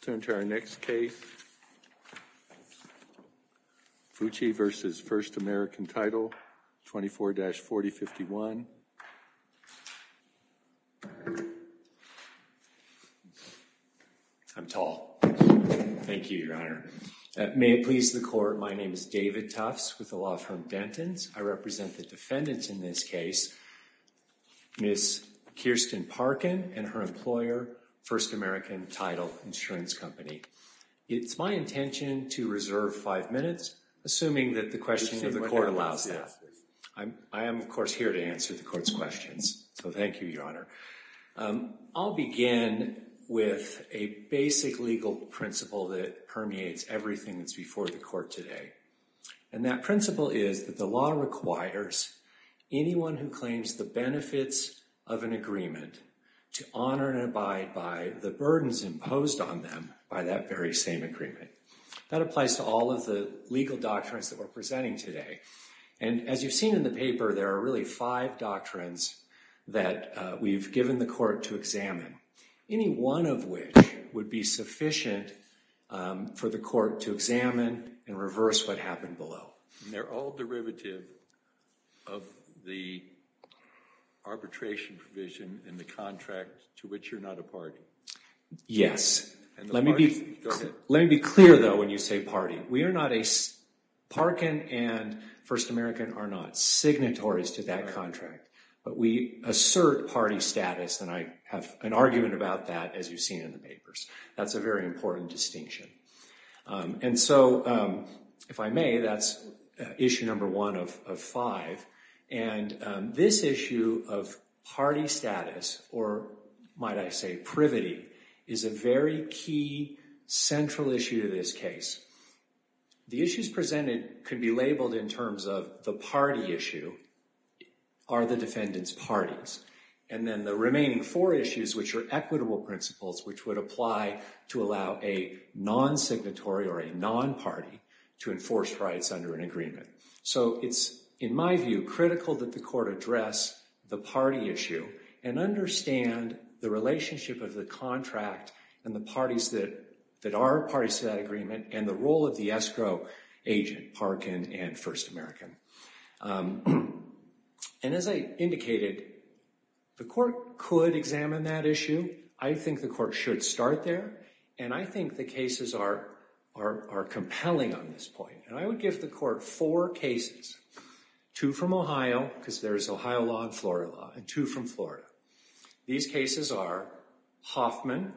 Turn to our next case, Fucci versus First American Title, 24-4051. I'm tall. Thank you, Your Honor. May it please the court, my name is David Tufts with the law firm Dentons. I represent the defendants in this case, Ms. Kirsten Parkin and her employer, First American Title Insurance Company. It's my intention to reserve 5 minutes, assuming that the questioning of the court allows that. I am, of course, here to answer the court's questions. So thank you, Your Honor. I'll begin with a basic legal principle that permeates everything that's before the court today. And that principle is that the law requires anyone who claims the benefits of an agreement to honor and abide by the burdens imposed on them by that very same agreement. That applies to all of the legal doctrines that we're presenting today. And as you've seen in the paper, there are really 5 doctrines that we've given the court to examine, any one of which would be sufficient for the court to examine and reverse what happened below. And they're all derivative of the arbitration provision in the contract to which you're not a party. Yes. And Let me be clear, though, when you say party. We are not Parkin and First American are not signatories to that contract. But we assert party status, and I have an argument about that, as you've seen in the papers. That's a very important distinction. And so, if I may, that's issue number 1 of 5. And this issue of party status, or might I say privity, is a very key central issue to this case. The issues presented could be labeled in terms of the party issue. Are the defendants parties? And then the remaining 4 issues, which are equitable principles, which would apply to allow a non-signatory or a non-party to enforce rights under an agreement. So it's, in my view, critical that the court address the party issue and understand the relationship of the contract and the parties that are parties to that agreement and the role of the escrow agent, Parkin and First American. And as I indicated, the court could examine that issue. I think the court should start there. And I think the cases are compelling on this point. And I would give the court 4 cases, 2 from Ohio, because there's Ohio law and Florida law, and 2 from Florida. These cases are Hoffman.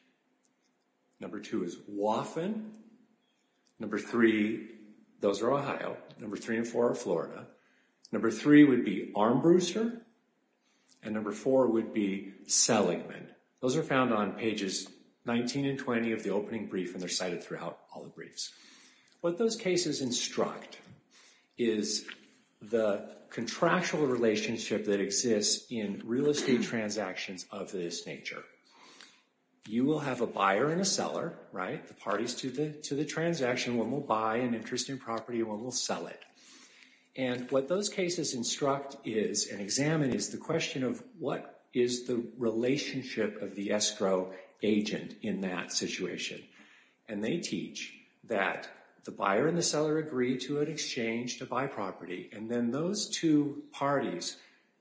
Number 2 is Waffen. Number 3, those are Ohio. Number 3 and 4 are Florida. Number 3 would be Armbruster, and number 4 would be Seligman. Those are found on pages 19 and 20 of the opening brief, and they're cited throughout all the briefs. What those cases instruct is the contractual relationship that exists in real estate transactions of this nature. You will have a buyer and a seller, right? The parties to the transaction. One will buy an interest in property, and one will sell it. And what those cases instruct is and examine is the question of what is the relationship of the escrow agent in that situation. And they teach that the buyer and the seller agree to an exchange to buy property, and then those 2 parties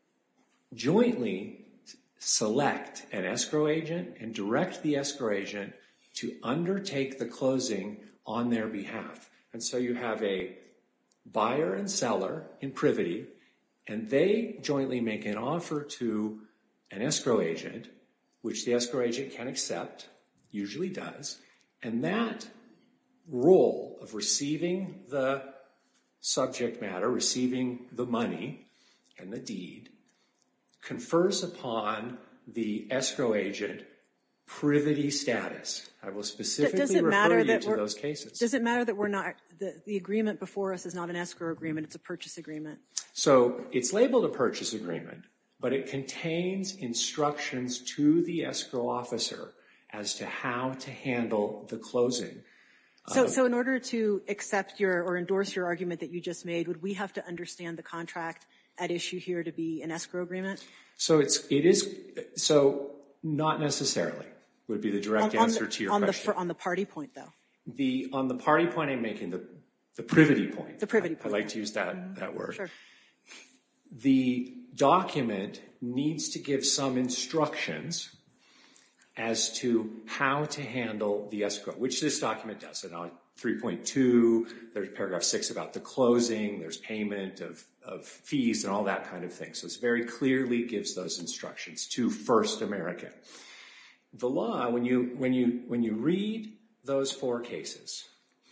jointly select an escrow agent and direct the escrow agent to undertake the closing on their behalf. And so you have a buyer and seller in privity, and they jointly make an offer to an escrow agent, which the escrow agent can accept, usually does, and that role of receiving the subject matter, receiving the money and the deed, confers upon the escrow agent privity status. I will specifically refer you to those cases. Does it matter that we're not, the agreement before us is not an escrow agreement, it's a purchase agreement? So it's labeled a purchase agreement, but it contains instructions to the escrow officer as to how to handle the closing. So in order to accept or endorse your argument that you just made, would we have to understand the contract at issue here to be an escrow agreement? So not necessarily. would be the direct answer to your question. On the party point, though. On the party point I'm making, the privity point. The privity point. I like to use that word. Sure. The document needs to give some instructions as to how to handle the escrow, which this document does. So now 3.2, there's paragraph 6 about the closing, there's payment of fees and all that kind of thing. So it very clearly gives those instructions to First American. The law, when you read those 4 cases,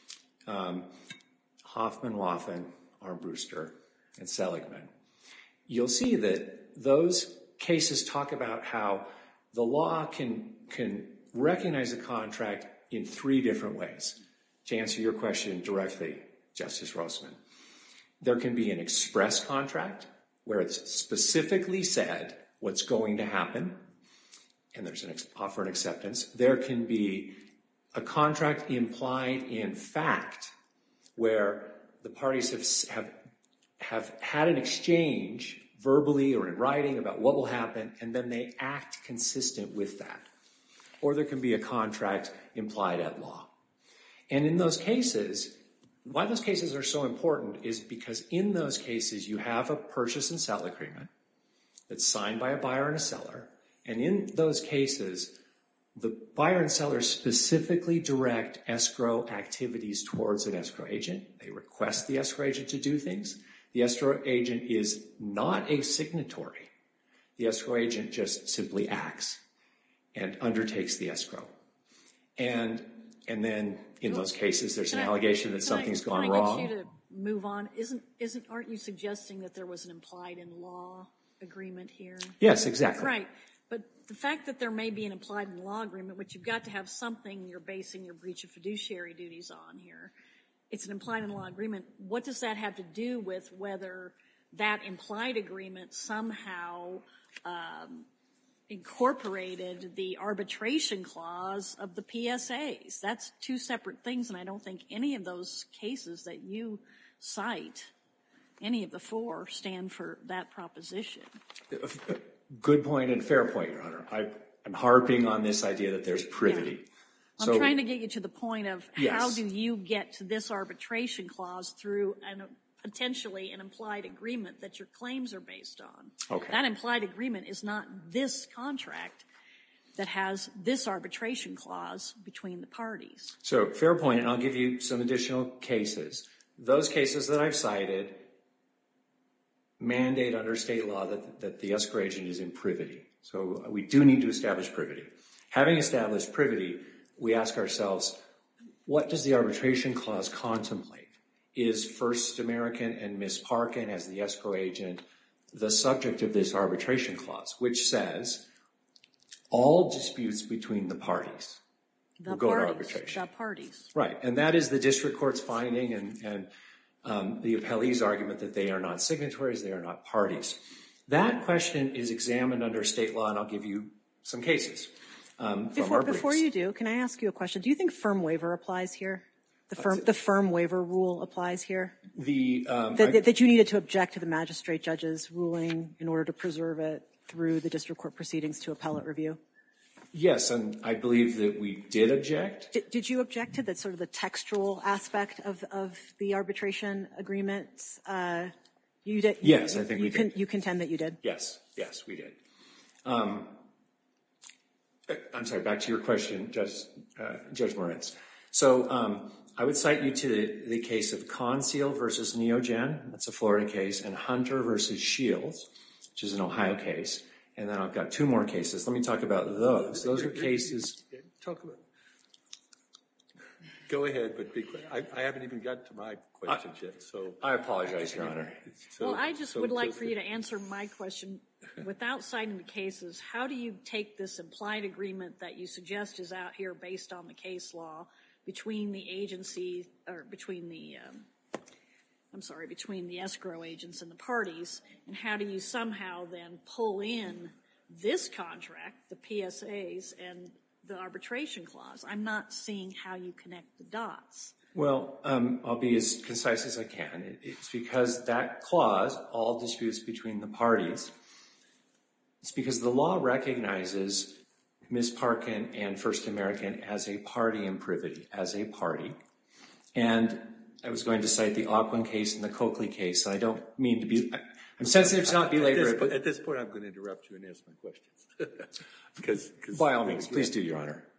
Hoffman, Waffen, Armbruster, and Seligman, you'll see that those cases talk about how the law can recognize a contract in 3 different ways. To answer your question directly, Justice Rossman, there can be an express contract where it's specifically said what's going to happen, and there's an offer and acceptance. There can be a contract implied in fact where the parties have had an exchange verbally or in writing about what will happen, and then they act consistent with that. Or there can be a contract implied at law. And in those cases, why those cases are so important is because in those cases you have a purchase and sell agreement that's signed by a buyer and a seller. And in those cases, the buyer and seller specifically direct escrow activities towards an escrow agent. They request the escrow agent to do things. The escrow agent is not a signatory. The escrow agent just simply acts and undertakes the escrow. And then in those cases, there's an allegation that something's gone wrong. Can I get you to move on? Aren't you suggesting that there was an implied in law agreement here? Yes, exactly. Right. But the fact that there may be an implied in law agreement, which you've got to have something you're basing your breach of fiduciary duties on here, it's an implied in law agreement. What does that have to do with whether that implied agreement somehow incorporated the arbitration clause of the PSAs? That's 2 separate things, and I don't think any of those cases that you cite, any of the 4, stand for that proposition. Good point and fair point, Your Honor. I'm harping on this idea that there's privity. I'm So, trying to get you to the point of yes. how do you get to this arbitration clause through potentially an implied agreement that your claims are based on. Okay. That implied agreement is not this contract that has this arbitration clause between the parties. So fair point, and I'll give you some additional cases. Those cases that I've cited mandate under state law that the escrow agent is in privity. So we do need to establish privity. Having established privity, we ask ourselves, what does the arbitration clause contemplate? Is First American and Ms. Parkin as the escrow agent the subject of this arbitration clause, which says all disputes between the parties will go to arbitration. The parties. Right, and that is the district court's finding and the appellee's argument that they are not signatories, they are not parties. That question is examined under state law, and I'll give you some cases from our briefs. Before you do, can I ask you a question? Do you think firm waiver applies here? The firm waiver rule applies here? That you needed to object to the magistrate judge's ruling in order to preserve it through the district court proceedings to appellate review? Yes, and I believe that we did object. Did you object to sort of the textual aspect of the arbitration agreement? You did. Yes, I think we did. You contend that you did? Yes, we did. I'm sorry, back to your question, Judge Moritz. So I would cite you to the case of Conceal versus Neogen. That's a Florida case. And Hunter versus Shields, which is an Ohio case. And then I've got 2 more cases. Let me talk about those. Those are cases. Go ahead, but be quick. I haven't even gotten to my questions yet. So I apologize, Your Honor. Well, I just would like for you to answer my question without citing the cases. How do you take this implied agreement that you suggest is out here based on the case law between the agency or between the escrow agents and the parties, and how do you somehow then pull in this contract, the PSAs, and the arbitration clause? I'm not seeing how you connect the dots. Well, I'll be as concise as I can. It's because that clause, all disputes between the parties, it's because the law recognizes Ms. Parkin and First American as a party in privity, as a party. And I was going to cite the Auckland case and the Coakley case. I don't mean to be, I'm sensitive to not belabor it. But at this point, I'm going to interrupt you and ask my questions. By all means, please do, Your Honor.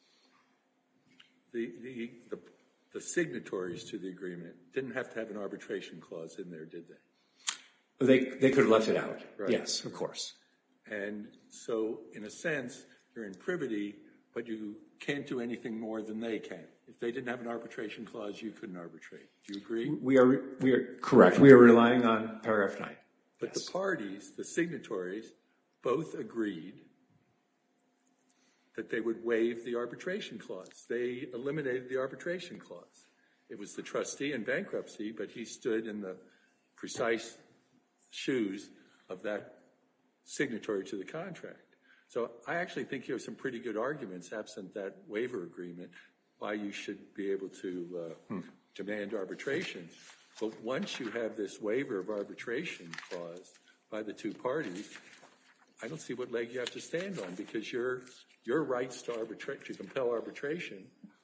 The signatories to the agreement didn't have to have an arbitration clause in there, did they? They could have left it out. Right. Yes, of course. And so, in a sense, you're in privity, but you can't do anything more than they can. If they didn't have an arbitration clause, you couldn't arbitrate. Do you agree? We are correct. We are relying on paragraph 9. But yes. The parties, the signatories, both agreed that they would waive the arbitration clause. They eliminated the arbitration clause. It was the trustee in bankruptcy, but he stood in the precise shoes of that signatory to the contract. So I actually think you have some pretty good arguments, absent that waiver agreement, why you should be able to demand arbitration. But once you have this waiver of arbitration clause by the two parties, I don't see what leg you have to stand on, because your rights to compel arbitration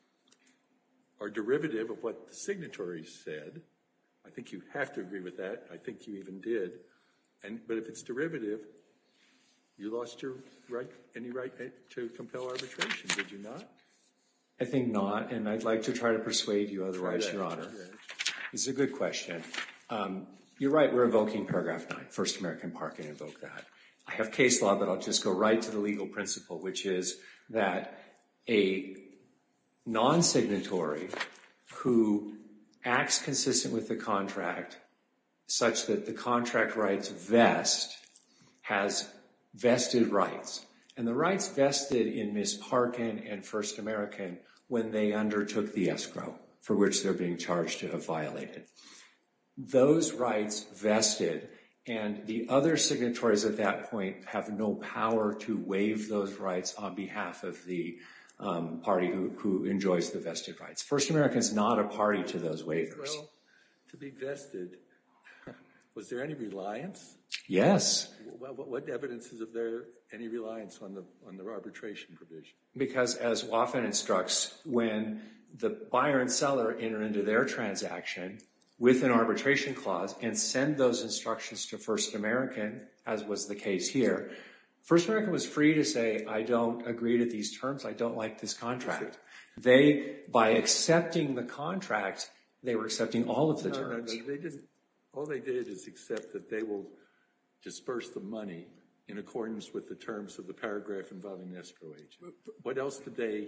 are derivative of what the signatories said. I think you have to agree with that. I think you even did. But if it's derivative, you lost your right, any right to compel arbitration, did you not? I think not, and I'd like to try to persuade you otherwise, Your Honor. Yeah. It's a good question. You're right, we're invoking paragraph 9. First American Parkin invoked that. I have case law, but I'll just go right to the legal principle, which is that a non-signatory who acts consistent with the contract such that the contract rights vest has vested rights. And the rights vested in Ms. Parkin and First American when they undertook the escrow for which they're being charged to have violated. Those rights vested, and the other signatories at that point have no power to waive those rights on behalf of the party who enjoys the vested rights. First American is not a party to those waivers. Well, to be vested, was there any reliance? Yes. What evidence is there any reliance on the arbitration provision? Because as Waffen instructs, when the buyer and seller enter into their transaction with an arbitration clause and send those instructions to First American, as was the case here, First American was free to say, I don't agree to these terms, I don't like this contract. They, by accepting the contract, they were accepting all of the terms. No, they didn't. All they did is accept that they will disperse the money in accordance with the terms of the paragraph involving the escrow agent. What else did they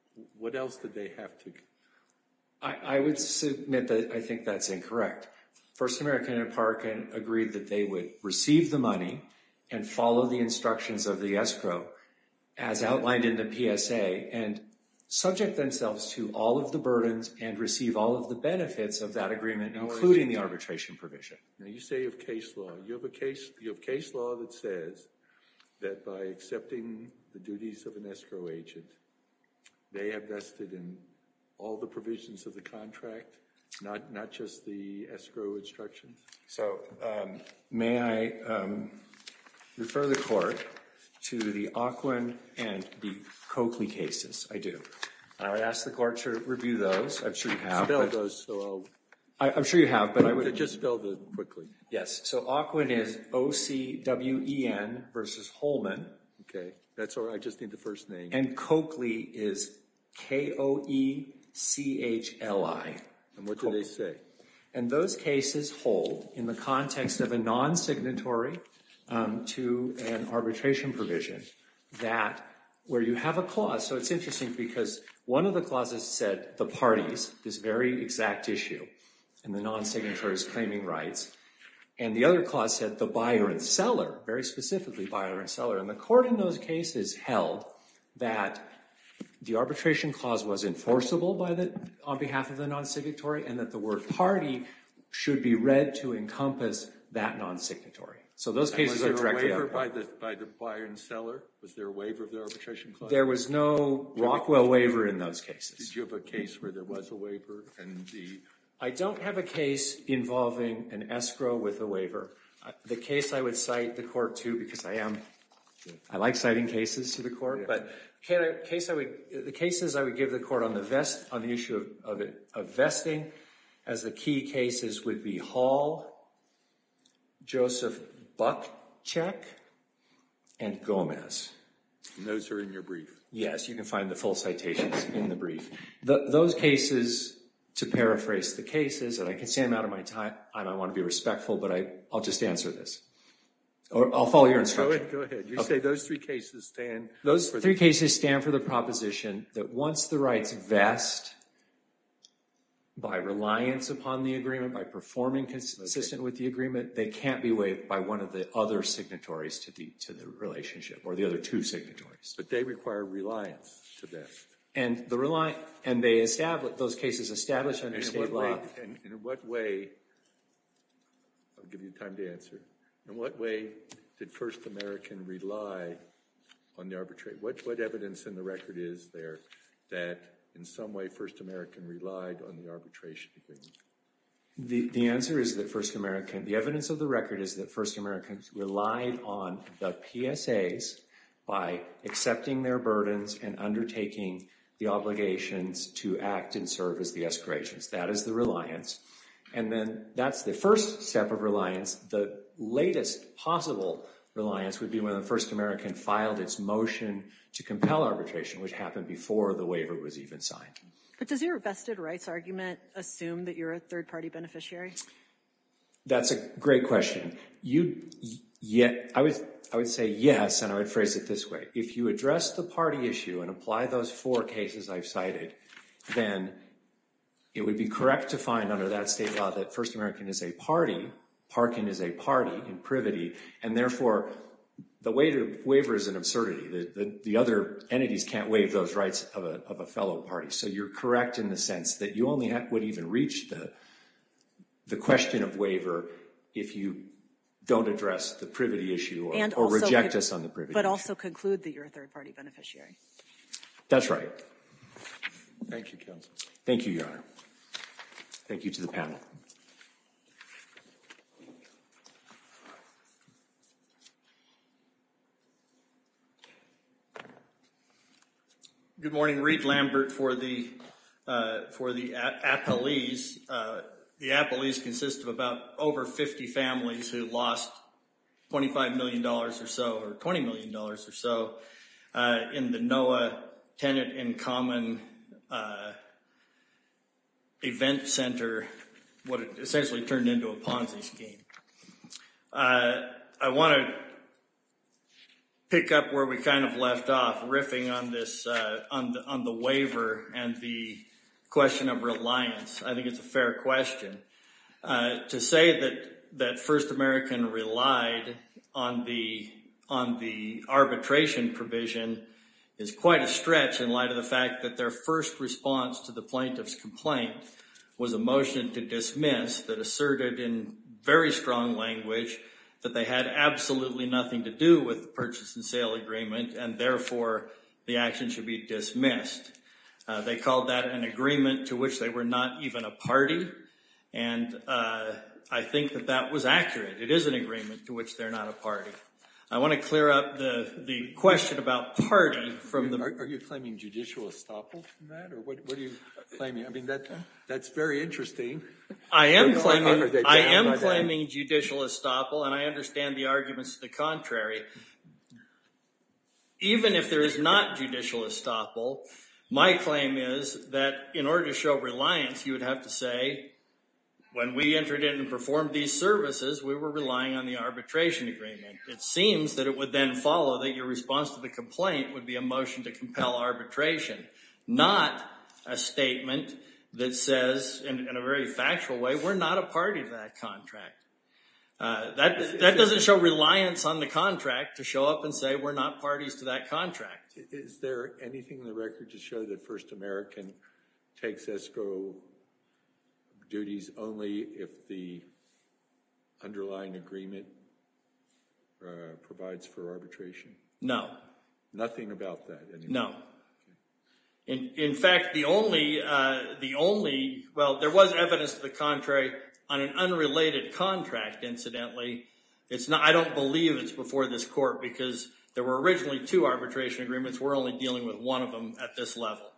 have to? I would submit that I think that's incorrect. First American and Parkin agreed that they would receive the money and follow the instructions of the escrow as outlined in the PSA and subject themselves to all of the burdens and receive all of the benefits of that agreement, including the arbitration provision. Now, you say you have case law. You have case law that says that by accepting the duties of an escrow agent, they have vested in all the provisions of the contract, not just the escrow instructions? So may I refer the court to the Auckland and the Coakley cases? I do. I would ask the court to review those. I'm sure you have. Spell those so I'm sure you have, but I would just spell them quickly. Yes. So Auckland is OCWEN versus Holman. Okay. That's all right. I just need the first name. And Coakley is KOECHLI. And what do they say? And those cases hold in the context of a non-signatory to an arbitration provision that where you have a clause. So it's interesting because one of the clauses said the parties, this very exact issue, and the non-signatories claiming rights. And the other clause said the buyer and seller, very specifically buyer and seller. And the court in those cases held that the arbitration clause was enforceable on behalf of the non-signatory and that the word party should be read to encompass that non-signatory. So those cases are directly up. Was there a waiver by the buyer and seller? Was there a waiver of the arbitration clause? There was no Rockwell waiver in those cases. Did you have a case where there was a waiver I don't have a case involving an escrow with a waiver. The case I would cite the court to, because I like citing cases to the court, but The cases I would give the court on the issue of vesting as the key cases would be Hall, Joseph Buckcheck, and Gomez. And those are in your brief. Yes, you can find the full citations in the brief. Those cases, to paraphrase the cases, and I can say I'm out of my time, I want to be respectful, but I'll just answer this. Or I'll follow your instruction. Go ahead. You say those three cases stand. Those three cases stand for the proposition that once the rights vest by reliance upon the agreement, by performing consistent with the agreement, they can't be waived by one of the other signatories to the relationship, or the other two signatories. But they require reliance to vest. And those cases establish under state law. And in what way, I'll give you time to answer, in what way did First American rely on the arbitration? What evidence in the record is there that in some way First American relied on the arbitration agreement? The answer is that the evidence of the record is that First American relied on the PSAs by accepting their burdens and undertaking the obligations to act and serve as the escrow agents. That is the reliance. And then that's the first step of reliance. The latest possible reliance would be when the First American filed its motion to compel arbitration, which happened before the waiver was even signed. But does your vested rights argument assume that you're a third-party beneficiary? That's a great question. I would say yes, and I would phrase it this way. If you address the party issue and apply those four cases I've cited, then it would be correct to find under that state law that First American is a party, Parkin is a party in privity, and therefore the waiver is an absurdity. The other entities can't waive those rights of a fellow party. So you're correct in the sense that you only would even reach the question of waiver if you don't address the privity issue or reject us on the privity issue. But also conclude that you're a third-party beneficiary. That's right. Thank you, counsel. Thank you, Your Honor. Thank you to the panel. Good morning. Reed Lambert for the appellees. The appellees consist of about over 50 families who lost $25 million or so, or $20 million or so, in the NOAA Tenant in Common event center, what it essentially turned into a Ponzi scheme. I want to pick up where we kind of left off, riffing on this, on the waiver and the question of reliance. I think it's a fair question. To say that First American relied on the arbitration provision is quite a stretch in light of the fact that their first response to the plaintiff's complaint was a motion to dismiss that asserted in very strong language that they had absolutely nothing to do with the purchase and sale agreement, and therefore the action should be dismissed. They called that an agreement to which they were not even a party, and I think that was accurate. It is an agreement to which they're not a party. I want to clear up the question about party from the... Are you claiming judicial estoppel from that, or what are you claiming? I mean, that's very interesting. I am claiming judicial estoppel, and I understand the arguments to the contrary. Even if there is not judicial estoppel, my claim is that in order to show reliance, you would have to say, when we entered in and performed these services, we were relying on the arbitration agreement. It seems that it would then follow that your response to the complaint would be a motion to compel arbitration, not a statement that says, in a very factual way, we're not a party to that contract. That doesn't show reliance on the contract to show up and say we're not parties to that contract. Is there anything in the record to show that First American takes escrow duties only if the underlying agreement provides for arbitration? No. Nothing about that anymore? No. In fact, there was evidence to the contrary on an unrelated contract, incidentally. I don't believe it's before this court because There were originally 2 arbitration agreements. We're only dealing with one of them at this level.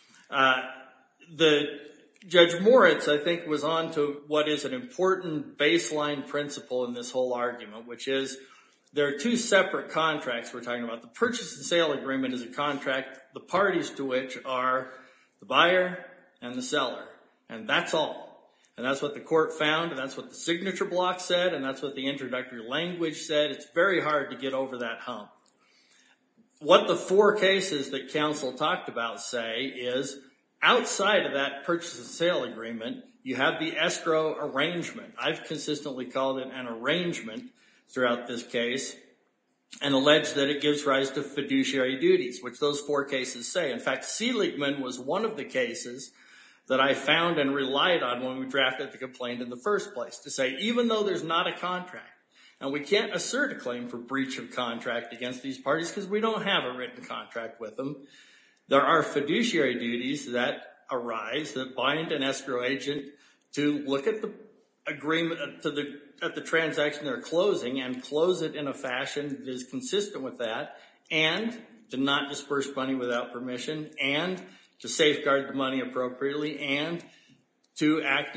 Judge Moritz, I think, was on to what is an important baseline principle in this whole argument, which is there are 2 separate contracts we're talking about. The purchase and sale agreement is a contract, the parties to which are the buyer and the seller, and that's all. And that's what the court found, and that's what the signature block said, and that's what the introductory language said. It's very hard to get over that hump. What the 4 cases that counsel talked about say is, outside of that purchase and sale agreement, you have the escrow arrangement. I've consistently called it an arrangement throughout this case and alleged that it gives rise to fiduciary duties, which those 4 cases say. In fact, Seligman was one of the cases that I found and relied on when we drafted the complaint in the first place, to say even though there's not a contract, and we can't assert a claim for breach of contract against these parties because we don't have a written contract with them, there are fiduciary duties that arise that bind an escrow agent to look at the agreement, at the transaction they're closing and close it in a fashion that is consistent with that, and to not disperse money without permission, and to safeguard the money appropriately, and to act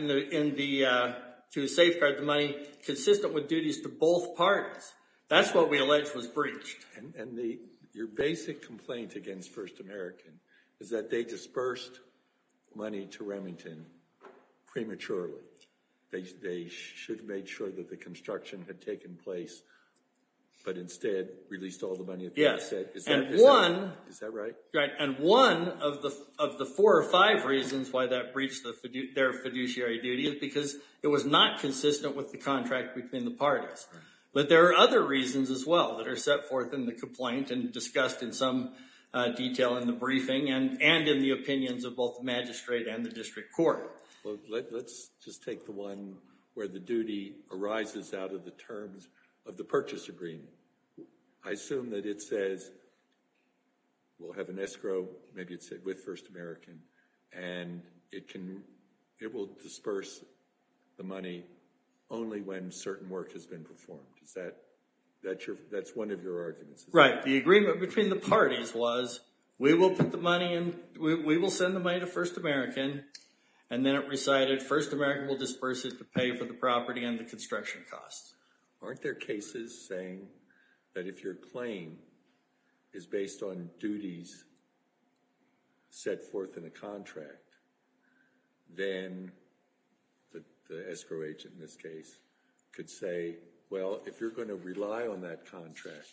to safeguard the money consistent with duties to both parties. That's what we allege was breached. And your basic complaint against First American is that they dispersed money to Remington prematurely. They should have made sure that the construction had taken place, but instead released all the money at the outset. Is that right? Right, and one of the 4 or 5 reasons why that breached their fiduciary duty is because it was not consistent with the contract between the parties. Right. But there are other reasons as well that are set forth in the complaint and discussed in some detail in the briefing and in the opinions of both the magistrate and the district court. Well, let's just take the one where the duty arises out of the terms of the purchase agreement. I assume that it says we'll have an escrow, maybe it said with First American, and it will disperse the money only when certain work has been performed. Is that's one of your arguments? Right. The agreement between the parties was we will put the money in, we will send the money to First American, and then it recited First American will disperse it to pay for the property and the construction costs. Aren't there cases saying that if your claim is based on duties set forth in a contract, then the escrow agent in this case could say, well, if you're going to rely on that contract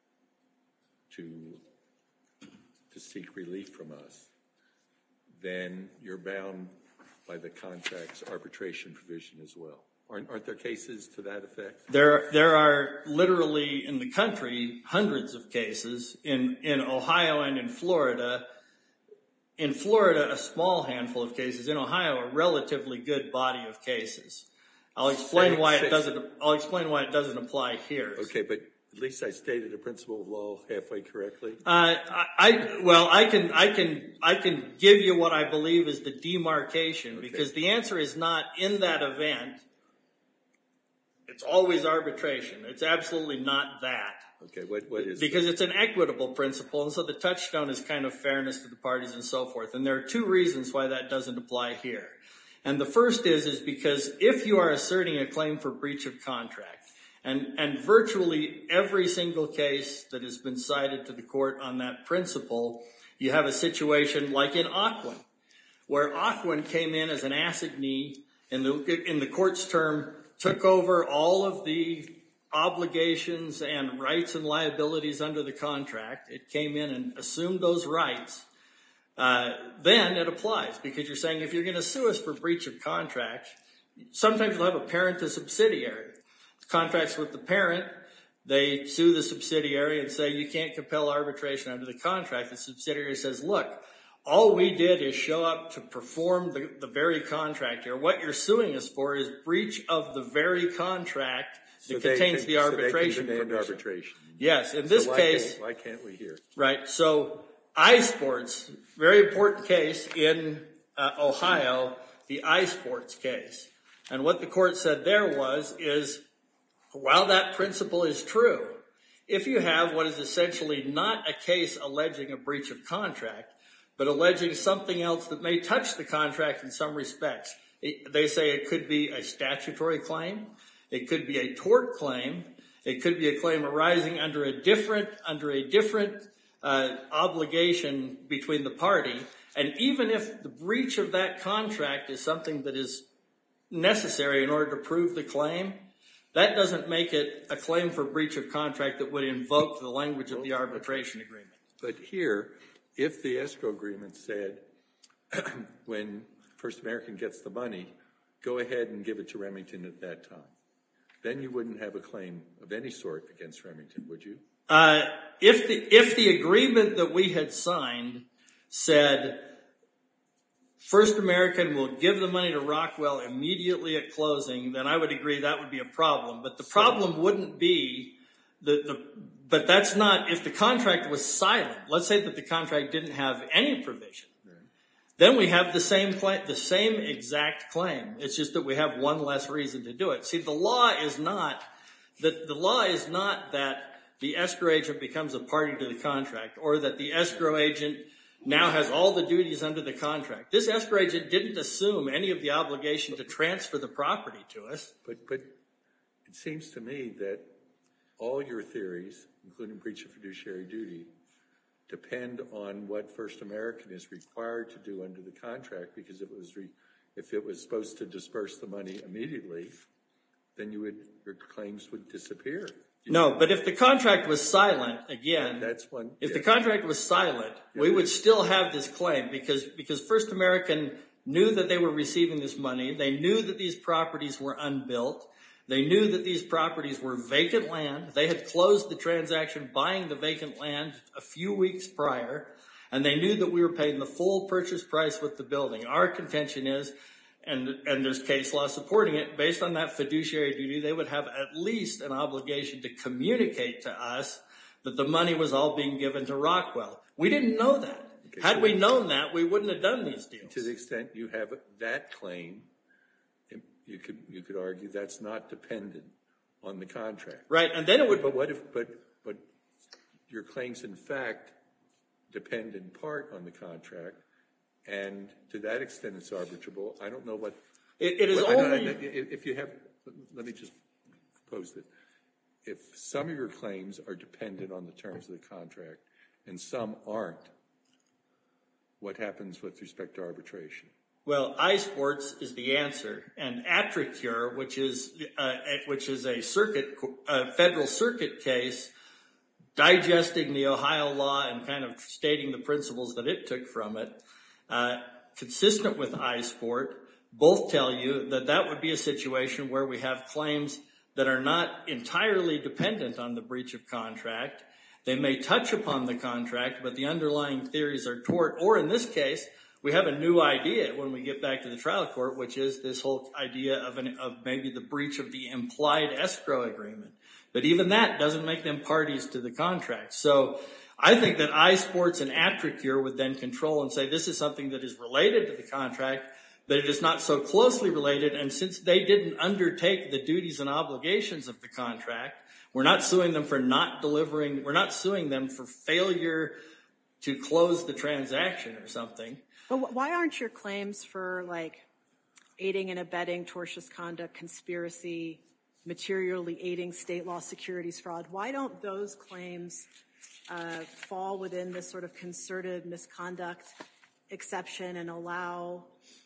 to seek relief from us, then you're bound by the contract's arbitration provision as well. Aren't there cases to that effect? There are literally in the country hundreds of cases in Ohio and in Florida. In Florida, a small handful of cases. In Ohio, a relatively good body of cases. I'll explain why it doesn't apply here. Okay, but at least I stated a principle of law halfway correctly. I can give you what I believe is the demarcation, because the answer is not in that event. It's always arbitration. It's absolutely not that. Okay, what is because it's an equitable principle, and so the touchstone is kind of fairness to the parties and so forth. And there are 2 reasons why that doesn't apply here. And the first is because if you are asserting a claim for breach of contract, and virtually every single case that has been cited to the court on that principle, you have a situation like in Ocwen, where Ocwen came in as an assignee in the court's term, took over all of the obligations and rights and liabilities under the contract. It came in and assumed those rights. Then it applies, because you're saying if you're going to sue us for breach of contract, sometimes you'll have a parent to subsidiary. Contracts with the parent, they sue the subsidiary and say you can't compel arbitration under the contract. The subsidiary says, look, all we did is show up to perform the very contract here. What you're suing us for is breach of the very contract that contains the arbitration provision. Arbitration. Yes, in this case. Why can't we hear? Right, so iSports, very important case in Ohio, the iSports case. And what the court said there is, while that principle is true, if you have what is essentially not a case alleging a breach of contract, but alleging something else that may touch the contract in some respects. They say it could be a statutory claim. It could be a tort claim. It could be a claim arising under a different obligation between the party. And even if the breach of that contract is something that is necessary in order to prove the claim, that doesn't make it a claim for breach of contract that would invoke the language of the arbitration agreement. But here, if the escrow agreement said, when First American gets the money, go ahead and give it to Remington at that time, then you wouldn't have a claim of any sort against Remington, would you? If the agreement that we had signed said First American will give the money to Rockwell immediately at closing, then I would agree that would be a problem. But the problem wouldn't be but that's not, if the contract was silent, let's say that the contract didn't have any provision, then we have the same exact claim. It's just that we have one less reason to do it. See, the law is not that the escrow agent becomes a party to the contract, or that the escrow agent now has all the duties under the contract. This escrow agent didn't assume any of the obligation to transfer the property to us. But it seems to me that all your theories, including breach of fiduciary duty, depend on what First American is required to do under the contract, because if it was supposed to disperse the money immediately, then your claims would disappear. No, but if the contract was silent, again, the contract was silent, we would still have this claim, because First American knew that they were receiving this money. They knew that these properties were unbuilt. They knew that these properties were vacant land. They had closed the transaction buying the vacant land a few weeks prior, and they knew that we were paying the full purchase price with the building. Our contention is, and there's case law supporting it, based on that fiduciary duty, they would have at least an obligation to communicate to us that the money was all being given to Rockwell. We didn't know that. Okay, had we known that, we wouldn't have done these deals. To the extent you have that claim, you could argue that's not dependent on the contract. Right, and then it would... But your claims, in fact, depend in part on the contract, and to that extent it's arbitrable. I don't know what... It is only... If you have... Let me just pose it. If some of your claims are dependent on the terms of the contract and some aren't, what happens with respect to arbitration? Well, iSports is the answer, and Attricure, which is a federal circuit case, digesting the Ohio law and kind of stating the principles that it took from it, consistent with iSport, both tell you that that would be a situation where we have claims that are not entirely dependent on the breach of contract. They may touch upon the contract, but the underlying theories are tort, or in this case, we have a new idea when we get back to the trial court, which is this whole idea of maybe the breach of the implied escrow agreement. But even that doesn't make them parties to the contract. So I think that iSports and Attricure would then control and say this is something that is related to the contract, but it is not so closely related. And since they didn't undertake the duties and obligations of the contract, we're not suing them for not delivering. We're not suing them for failure to close the transaction or something. But why aren't your claims for, like, aiding and abetting tortious conduct, conspiracy, materially aiding state law securities fraud, why don't those claims fall within this sort of concerted misconduct exception and allow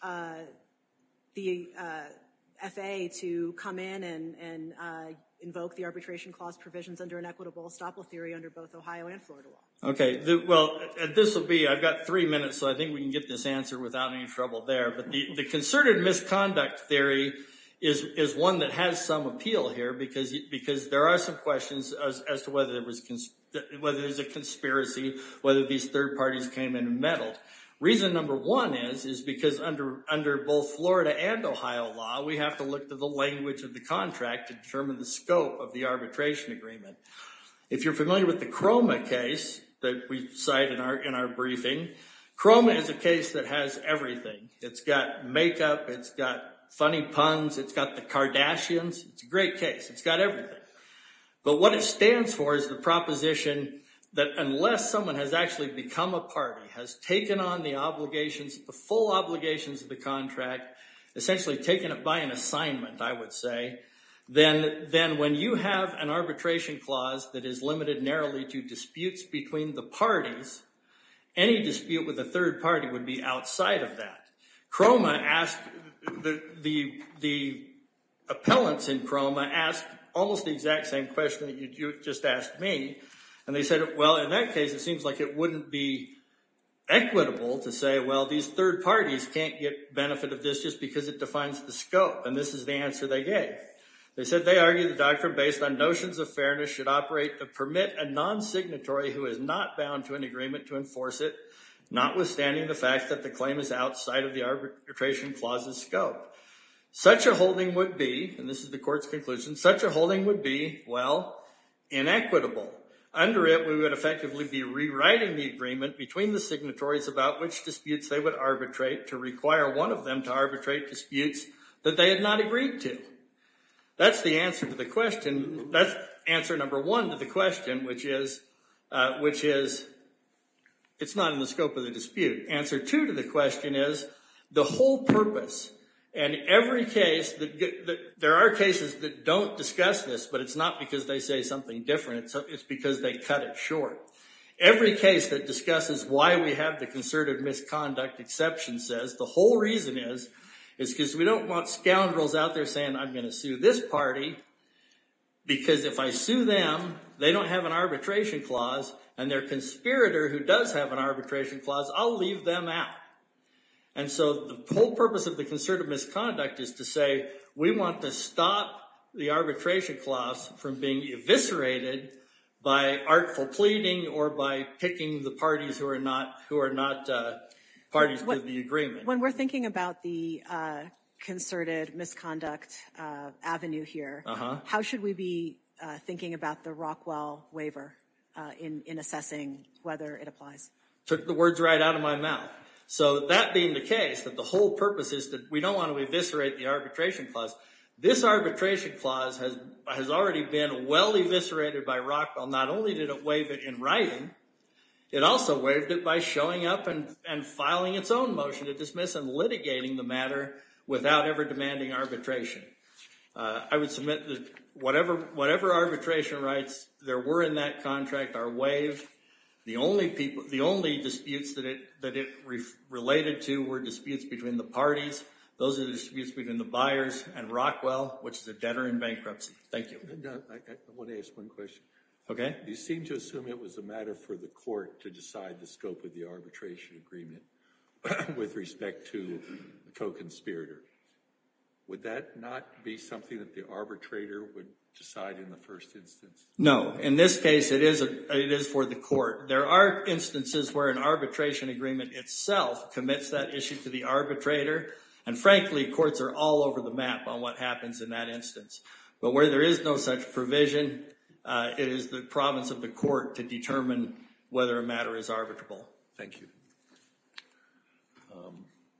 the FA to come in and invoke the arbitration clause provisions under an equitable estoppel theory under both Ohio and Florida law? Okay, I've got 3 minutes, so I think we can get this answer without any trouble there. But the concerted misconduct theory is one that has some appeal here because there are some questions as to whether there's a conspiracy, whether these third parties came in and meddled. Reason number one is because under both Florida and Ohio law, we have to look to the language of the contract to determine the scope of the arbitration agreement. If you're familiar with the Chroma case that we cite in our briefing, Chroma is a case that has everything. It's got makeup, it's got funny puns, it's got the Kardashians. It's a great case. It's got everything. But what it stands for is the proposition that unless someone has actually become a party, has taken on the obligations, the full obligations of the contract, essentially taken it by an assignment, I would say, then when you have an arbitration clause that is limited narrowly to disputes between the parties, any dispute with a third party would be outside of that. Croma asked, the appellants in Croma asked almost the exact same question that you just asked me, and they said, well, in that case, it seems like it wouldn't be equitable to say, well, these third parties can't get benefit of this just because it defines the scope, and this is the answer they gave. They said they argue the doctrine based on notions of fairness should operate to permit a non-signatory who is not bound to an agreement to enforce it, notwithstanding the fact that the claim is outside of the arbitration clause's scope. Such a holding would be, and this is the court's conclusion, such a holding would be, well, inequitable. Under it, we would effectively be rewriting the agreement between the signatories about which disputes they would arbitrate to require one of them to arbitrate disputes that they had not agreed to. That's the answer to the question. That's answer number one to the question, which is it's not in the scope of the dispute. Answer two to the question is the whole purpose. And every case, there are cases that don't discuss this, but it's not because they say something different. It's because they cut it short. Every case that discusses why we have the concerted misconduct exception says the whole reason is because we don't want scoundrels out there saying, I'm going to sue this party because if I sue them, they don't have an arbitration clause, and their conspirator who does have an arbitration clause, I'll leave them out. And so the whole purpose of the concerted misconduct is to say we want to stop the arbitration clause from being eviscerated by artful pleading or by picking the parties who are not parties to the agreement. When we're thinking about the concerted misconduct avenue here, how should we be thinking about the Rockwell waiver in assessing whether it applies? Took the words right out of my mouth. So that being the case, that the whole purpose is that we don't want to eviscerate the arbitration clause. This arbitration clause has already been well eviscerated by Rockwell. Not only did it waive it in writing, it also waived it by showing up and filing its own motion to dismiss and litigating the matter without ever demanding arbitration. I would submit that whatever arbitration rights there were in that contract are waived. The only disputes that it related to were disputes between the parties. Those are the disputes between the buyers and Rockwell, which is a debtor in bankruptcy. Thank you. No, I want to ask one question. Okay. You seem to assume it was a matter for the court to decide the scope of the arbitration agreement with respect to the co-conspirator. Would that not be something that the arbitrator would decide in the first instance? No. In this case, it is for the court. There are instances where an arbitration agreement itself commits that issue to the arbitrator, and frankly, courts are all over the map on what happens in that instance. But where there is no such provision, it is the province of the court to determine whether a matter is arbitrable. Thank you.